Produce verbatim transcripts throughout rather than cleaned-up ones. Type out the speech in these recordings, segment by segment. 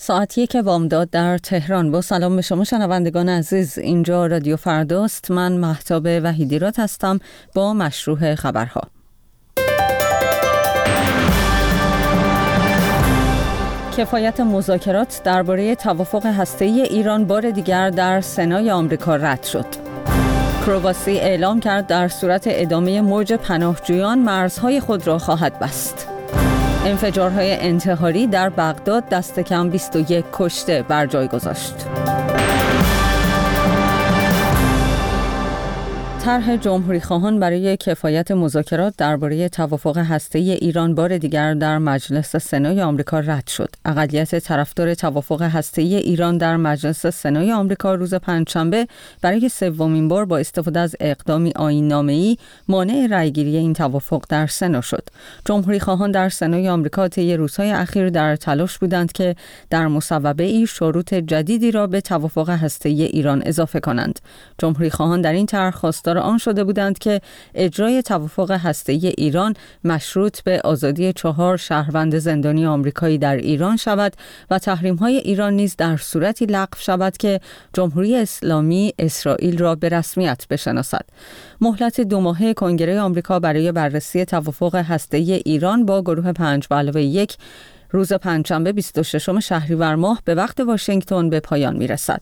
ساعت یک بامداد در تهران. با سلام به شما شنوندگان عزیز، اینجا رادیو فرداست. من مهتاب وحیدیراد هستم با مشروع خبرها. کفایت مذاکرات درباره توافق هسته‌ای ایران بار دیگر در سنای آمریکا رد شد. کرواسی اعلام کرد در صورت ادامه موج پناهجویان مرزهای خود را خواهد بست. انفجارهای انتحاری در بغداد دست کم بیست و یک کشته بر جای گذاشت. طرح جمهوری خواهان برای کفایت مذاکرات درباره توافق هسته‌ای ایران بار دیگر در مجلس سنای آمریکا رد شد. اقلیت طرفدار توافق هسته‌ای ایران در مجلس سنای آمریکا روز پنجشنبه برای سومین بار با استفاده از اقدامی آیین‌نامه‌ای مانع رأیگیری این توافق در سنا شد. جمهوری خواهان در سنای آمریکا طی روزهای اخیر در تلاش بودند که در مصوبه‌ای شروط جدیدی را به توافق هسته‌ای ایران اضافه کنند. جمهوری خواهان در این طرح خواستار آن شده بودند که اجرای توافق هسته‌ای ایران مشروط به آزادی چهار شهروند زندانی آمریکایی در ایران شود و تحریم‌های ایران نیز در صورتی لغو شود که جمهوری اسلامی اسرائیل را به رسمیت بشناسد. مهلت دو ماهه کنگره آمریکا برای بررسی توافق هسته‌ای ایران با گروه پنج به علاوه یک روز پنجشنبه بیست و ششم شهریور ماه به وقت واشنگتن به پایان می‌رسد.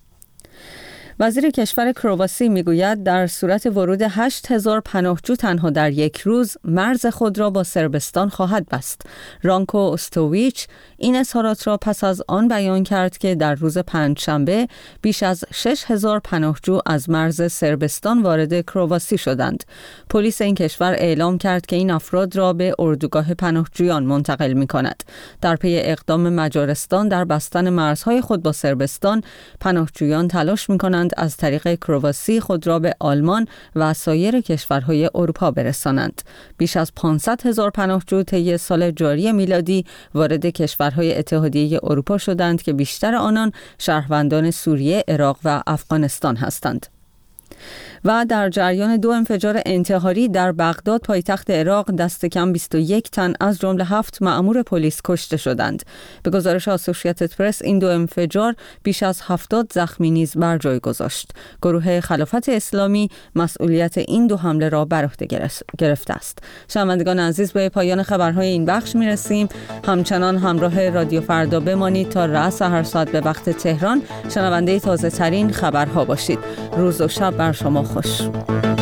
وزیر کشور کرواسی میگوید در صورت ورود هشت هزار پناهجو تنها در یک روز مرز خود را با صربستان خواهد بست. رانکو استوویچ این اظهارات را پس از آن بیان کرد که در روز پنجشنبه بیش از شش هزار پناهجو از مرز صربستان وارد کرواسی شدند. پلیس این کشور اعلام کرد که این افراد را به اردوگاه پناهجویان منتقل می‌کند. در پی اقدام مجارستان در بستن مرزهای خود با صربستان، پناهجویان تلاش می‌کنند از طریق کرواسی خود را به آلمان و سایر کشورهای اروپا برسانند. بیش از پانصد هزار پناهجو طی سال جاری میلادی وارد کشورهای اتحادیه اروپا شدند که بیشتر آنان شهروندان سوریه، عراق و افغانستان هستند. و در جریان دو انفجار انتحاری در بغداد پایتخت عراق دست کم بیست و یک تن از جمله هفت مأمور پلیس کشته شدند. به گزارش آسوشییتد پرس این دو انفجار بیش از هفتاد زخمی نیز بر جای گذاشت. گروه خلافت اسلامی مسئولیت این دو حمله را بر عهده گرفته است. شنوندگان عزیز، به پایان خبرهای این بخش میرسیم. همچنان همراه رادیو فردا بمانید تا رأس هر ساعت به وقت تهران شنونده تازه ترین خبرها باشید. روز و شب بر شما خوش.